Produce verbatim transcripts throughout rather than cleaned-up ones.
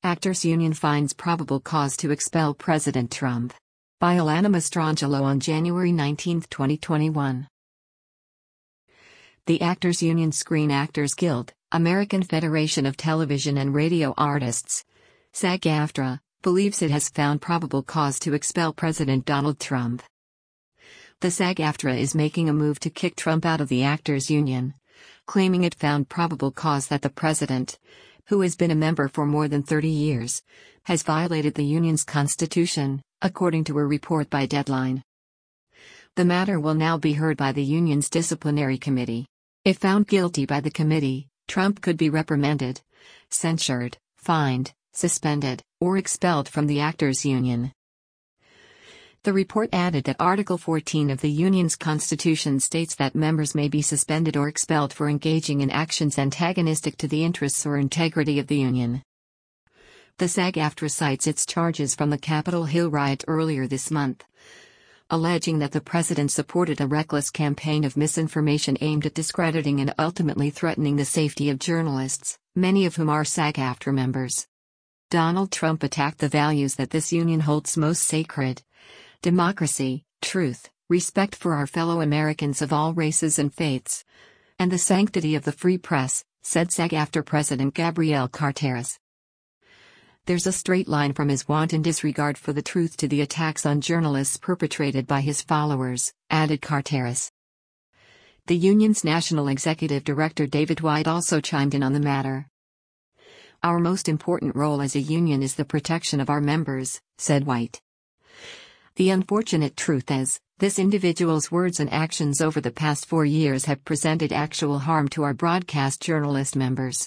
Actors Union finds probable cause to expel President Trump. By Alana Mastrangelo on January nineteenth, twenty twenty-one. The Actors Union Screen Actors Guild, American Federation of Television and Radio Artists, SAG-AFTRA, believes it has found probable cause to expel President Donald Trump. The SAG-AFTRA is making a move to kick Trump out of the Actors Union, claiming it found probable cause that the president, who has been a member for more than thirty years, has violated the union's constitution, according to a report by Deadline. The matter will now be heard by the union's disciplinary committee. If found guilty by the committee, Trump could be reprimanded, censured, fined, suspended, or expelled from the Actors Union. The report added that Article fourteen of the union's constitution states that members may be suspended or expelled for engaging in actions antagonistic to the interests or integrity of the union. The SAG-AFTRA cites its charges from the Capitol Hill riot earlier this month, alleging that the president supported a reckless campaign of misinformation aimed at discrediting and ultimately threatening the safety of journalists, many of whom are SAG-AFTRA members. Donald Trump attacked the values that this union holds most sacred: democracy, truth, respect for our fellow Americans of all races and faiths, and the sanctity of the free press, said SAG-AFTRA President Gabrielle Carteris. There's a straight line from his wanton disregard for the truth to the attacks on journalists perpetrated by his followers, added Carteris. The union's national executive director David White also chimed in on the matter. Our most important role as a union is the protection of our members, said White. The unfortunate truth is, this individual's words and actions over the past four years have presented actual harm to our broadcast journalist members.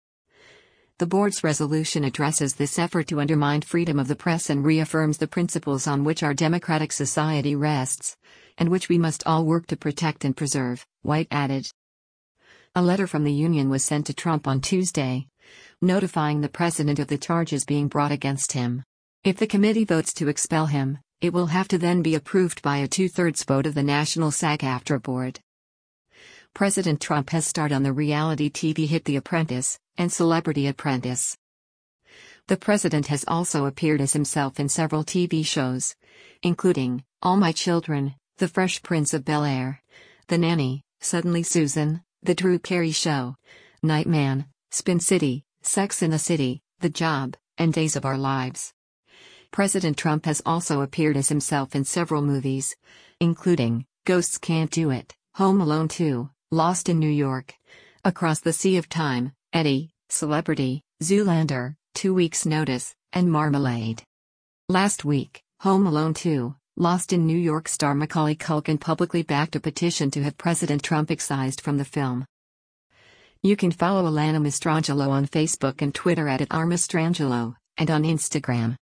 The board's resolution addresses this effort to undermine freedom of the press and reaffirms the principles on which our democratic society rests, and which we must all work to protect and preserve, White added. A letter from the union was sent to Trump on Tuesday, notifying the president of the charges being brought against him. If the committee votes to expel him, it will have to then be approved by a two-thirds vote of the National SAG-AFTRA board. President Trump has starred on the reality T V hit The Apprentice and Celebrity Apprentice. The president has also appeared as himself in several T V shows, including All My Children, The Fresh Prince of Bel-Air, The Nanny, Suddenly Susan, The Drew Carey Show, Nightman, Spin City, Sex and the City, The Job, and Days of Our Lives. President Trump has also appeared as himself in several movies, including Ghosts Can't Do It, Home Alone two, Lost in New York, Across the Sea of Time, Eddie, Celebrity, Zoolander, Two Weeks' Notice, and Marmalade. Last week, Home Alone two, Lost in New York star Macaulay Culkin publicly backed a petition to have President Trump excised from the film. You can follow Alana Mastrangelo on Facebook and Twitter at @rmastrangelo, and on Instagram